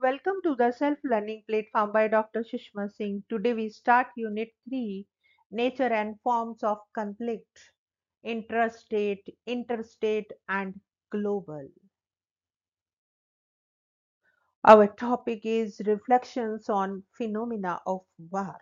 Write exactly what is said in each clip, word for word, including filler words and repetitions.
welcome to the self-learning platform by Doctor Sushma Singh. Today we start Unit three, Nature and Forms of Conflict, Intrastate, Interstate and Global. Our topic is Reflections on Phenomena of War.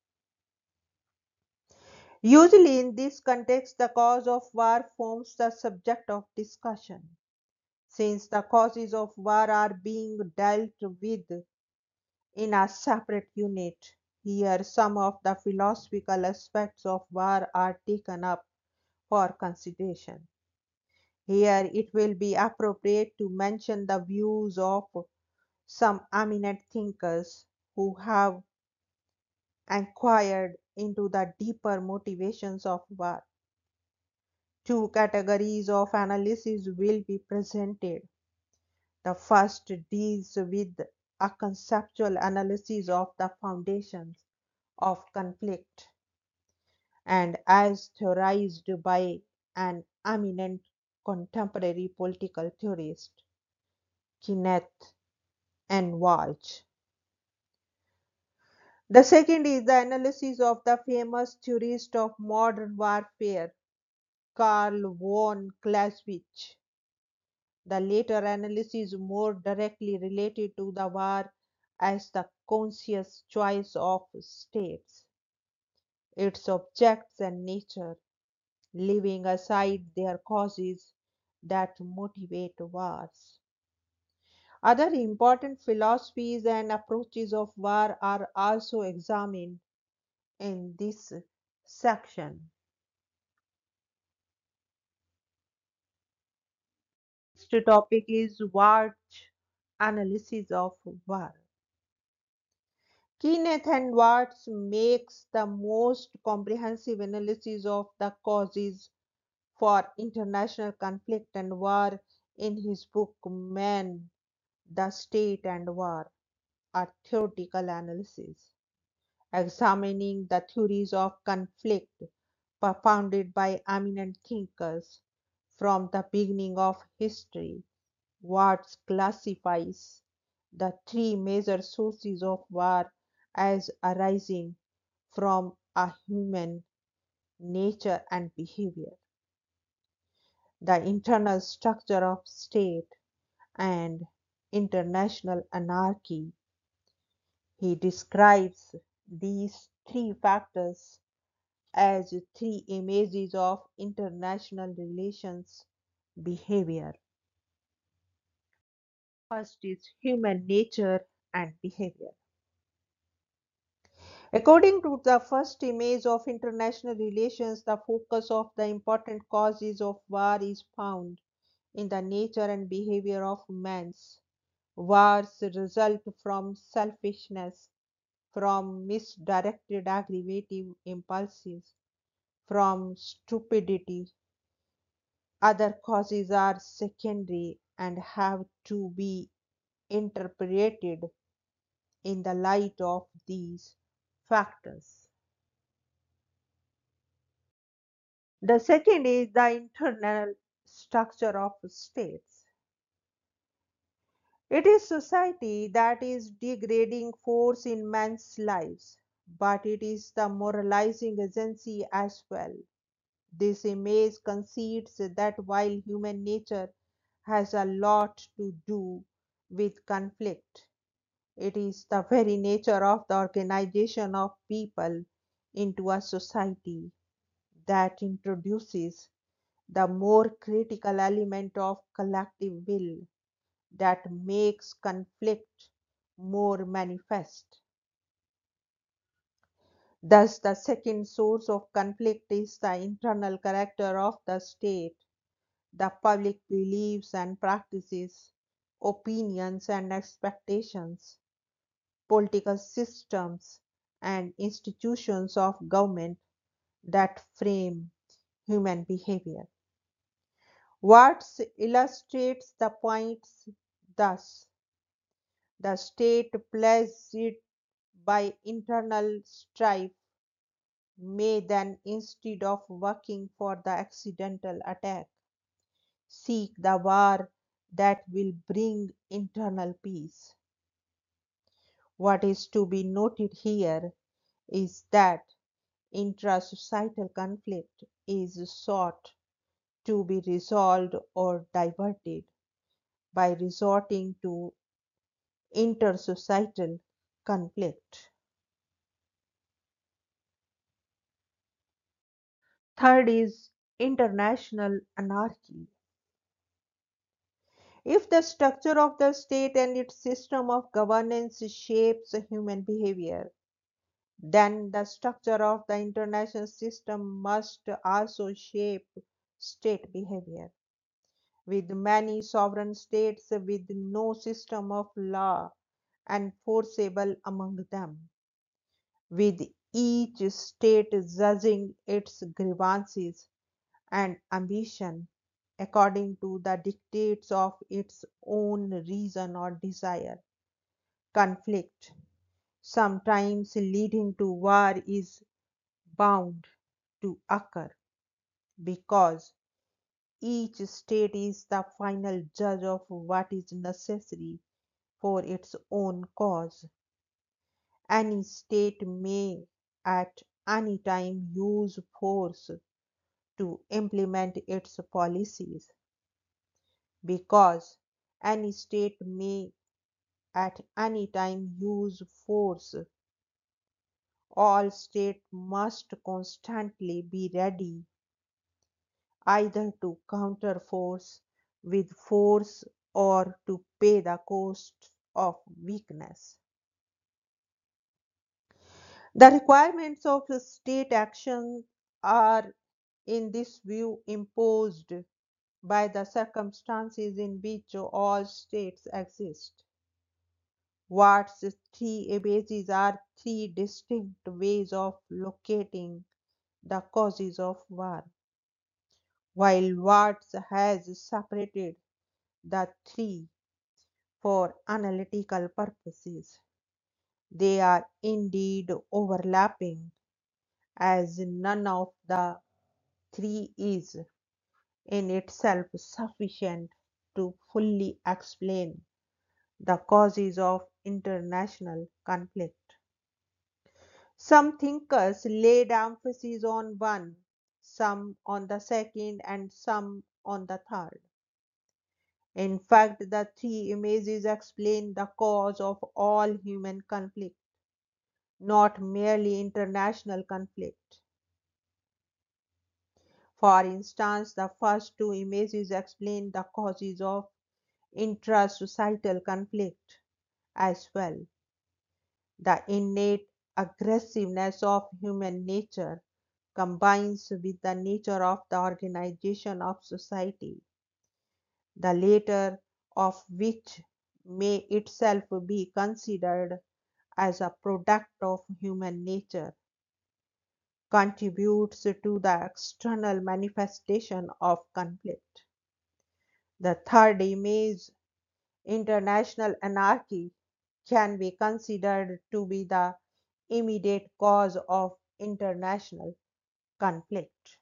Usually in this context, the cause of war forms the subject of discussion. Since the causes of war are being dealt with in a separate unit, here some of the philosophical aspects of war are taken up for consideration. Here it will be appropriate to mention the views of some eminent thinkers who have inquired into the deeper motivations of war. Two categories of analysis will be presented. The first deals with a conceptual analysis of the foundations of conflict, and as theorized by an eminent contemporary political theorist, Kenneth N. Walsh. The second is the analysis of the famous theorist of modern warfare, Karl von Clausewitz. The later analysis is more directly related to the war as the conscious choice of states, its objects and nature, leaving aside their causes that motivate wars. Other important philosophies and approaches of war are also examined in this section. Next topic is Walsh analysis of war. Kenneth and Watts makes the most comprehensive analysis of the causes for international conflict and war in his book Man, the State and War, a theoretical analysis, examining the theories of conflict propounded by eminent thinkers from the beginning of history. Watts classifies the three major sources of war as arising from a human nature and behavior, the internal structure of state and international anarchy. He describes these three factors as three images of international relations behavior. First is human nature and behavior. According to the first image of international relations, the focus of the important causes of war is found in the nature and behavior of man's. Wars result from selfishness, from misdirected aggravative impulses, from stupidity. Other causes are secondary and have to be interpreted in the light of these factors. The second is the internal structure of states. It is society that is degrading force in men's lives, but it is the moralizing agency as well. This image concedes that while human nature has a lot to do with conflict, it is the very nature of the organization of people into a society that introduces the more critical element of collective will that makes conflict more manifest. Thus, the second source of conflict is the internal character of the state, the public beliefs and practices, opinions and expectations, political systems, and institutions of government that frame human behavior. Watts illustrates the points thus: the state plagued by internal strife may then, instead of working for the accidental attack, seek the war that will bring internal peace. What is to be noted here is that intra-societal conflict is sought to be resolved or diverted by resorting to intersocietal conflict. Third is international anarchy. If the structure of the state and its system of governance shapes human behavior, then the structure of the international system must also shape state behavior. With many sovereign states with no system of law enforceable among them, with each state judging its grievances and ambition according to the dictates of its own reason or desire. Conflict, sometimes leading to war, is bound to occur because each state is the final judge of what is necessary for its own cause. Any state may at any time use force to implement its policies because any state may at any time use force. All states must constantly be ready either to counter force with force or to pay the cost of weakness. The requirements of state action are, in this view, imposed by the circumstances in which all states exist. Watt's three bases are three distinct ways of locating the causes of war. While Watts has separated the three for analytical purposes, they are indeed overlapping, as none of the three is in itself sufficient to fully explain the causes of international conflict. Some thinkers laid emphasis on one, some on the second, and some on the third. In fact, the three images explain the cause of all human conflict, not merely international conflict. For instance, the first two images explain the causes of intrasocietal conflict as well. The innate aggressiveness of human nature combines with the nature of the organization of society, the latter of which may itself be considered as a product of human nature, contributes to the external manifestation of conflict. The third image, international anarchy, can be considered to be the immediate cause of international conflict.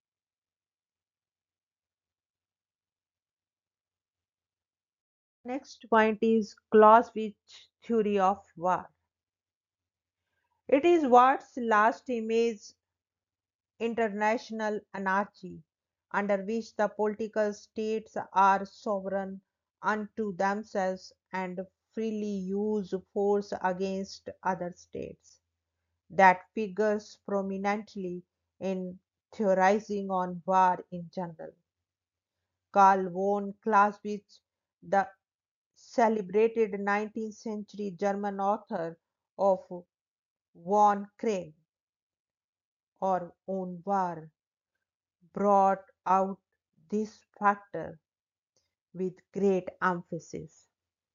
Next point is Clausewitz theory of war. It is Watt's last image, international anarchy, under which the political states are sovereign unto themselves and freely use force against other states, that figures prominently in theorizing on war in general. Karl von Clausewitz, the celebrated nineteenth century German author of Von Krieg or On War, brought out this factor with great emphasis.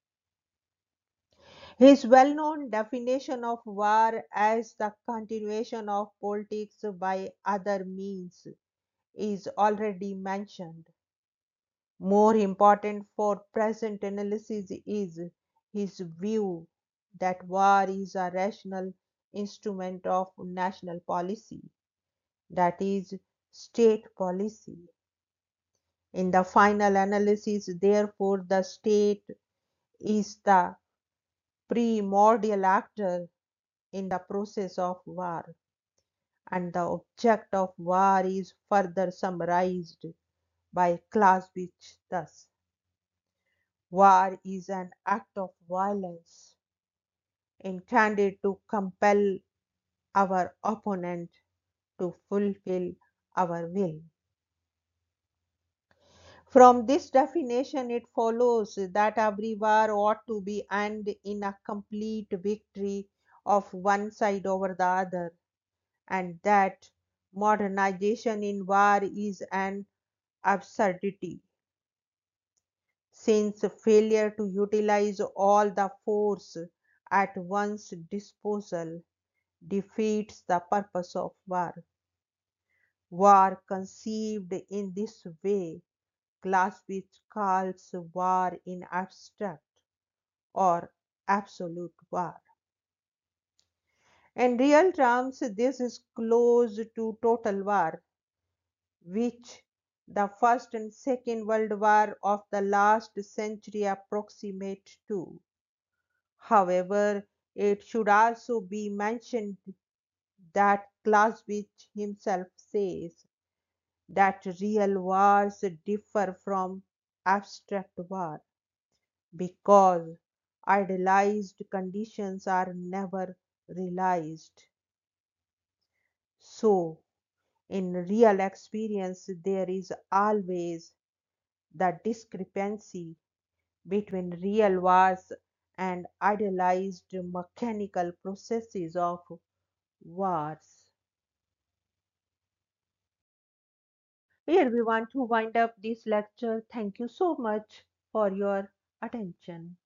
His well known definition of war as the continuation of politics by other means is already mentioned. More important for present analysis is his view that war is a rational instrument of national policy, that is, state policy. In the final analysis, therefore, the state is the primordial actor in the process of war, and the object of war is further summarized by Clausewitz thus: war is an act of violence intended to compel our opponent to fulfill our will. From this definition, it follows that every war ought to be end in a complete victory of one side over the other, and that modernization in war is an absurdity, since failure to utilize all the force at one's disposal defeats the purpose of war. War conceived in this way, Clausewitz calls war in abstract or absolute war. In real terms, this is close to total war, which the First and Second World War of the last century approximate to. However, it should also be mentioned that Clausewitz himself says that real wars differ from abstract war because idealized conditions are never realized. So, in real experience, there is always the discrepancy between real wars and idealized mechanical processes of wars. Here we want to wind up this lecture. Thank you so much for your attention.